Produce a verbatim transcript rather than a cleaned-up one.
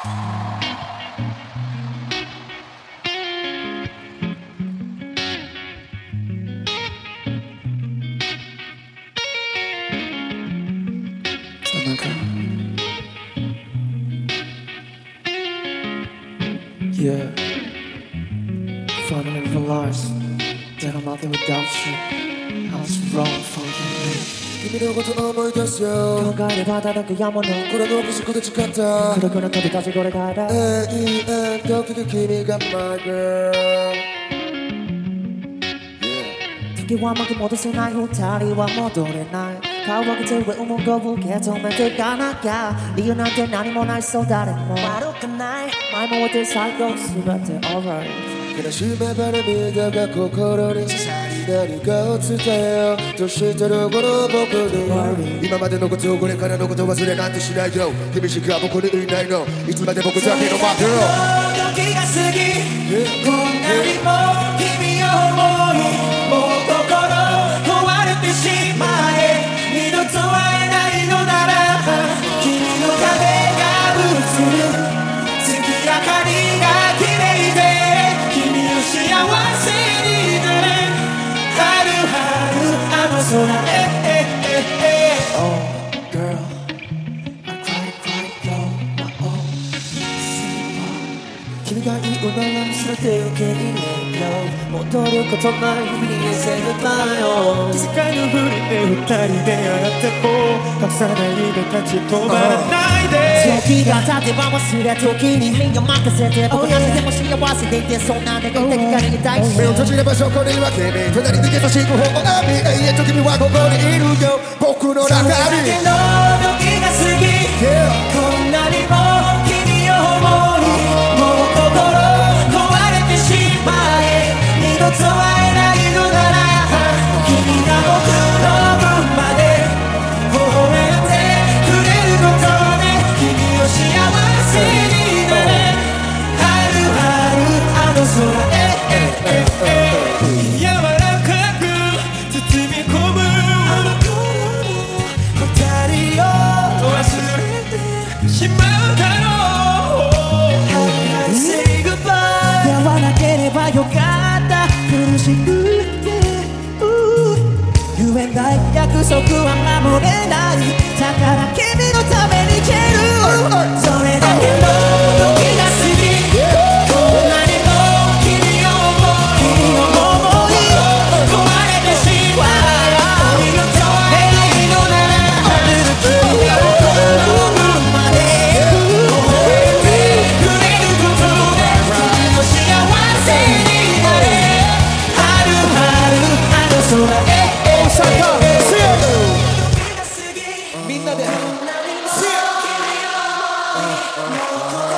なんか Yeah, finally realized that I'm nothing without you. I was wrong for you. 君のこと思い出すよ考えれば叩くやものこれの不足で誓ったくるくる飛び立ちこれから永遠時々君が My girl 時は巻き戻せない二人は戻れない顔上げて上を向こう受け止めていかなきゃ理由なんて何もないそう誰も悪くない前もって最後すべて alright 悲しめば涙が心に何かを伝えようとしてるこの僕に今までのことをこれからのこと忘れなんてしないよ君しか僕にいないのいつまで僕だけの My girl 時が過ぎこんなにも君を思いもう心壊れてしまえ二度と会えないのなら君の壁が映る月明かりが綺麗で君の幸せになれ春春あの空へ Oh girl I cry cry yo my own senpai 君が言うなら全て受け入れよう戻ることない日々に先輩よ気遣いのふりで二人で洗っても隠さないで立ち止まらないで時が経てば忘れ時に身を任せて僕なんてでも幸せでいてそんな願い的がりたい目を閉じればそこには君隣に優しく頬を浴び永遠と君はここにいるよ僕の中にそれだけの時が過ぎ、yeah. こんなにも君を思いもう心壊れてしまえ二度と会えないのなら君が僕の分まで微笑んでくれることで君を幸せになれ春春あの空へ柔らかく包み込むあの頃の二人を忘れてしまうだろう Say goodbye 会わなければよかった苦しくて言えない約束は守れないだから君のために蹴るそれだけの時が過ぎこんなにも君を思い君を思い壊れてしまう二度と会えないのなら君が僕の分まで微笑んでくれることで君の幸せになれ春春あの空へみんなで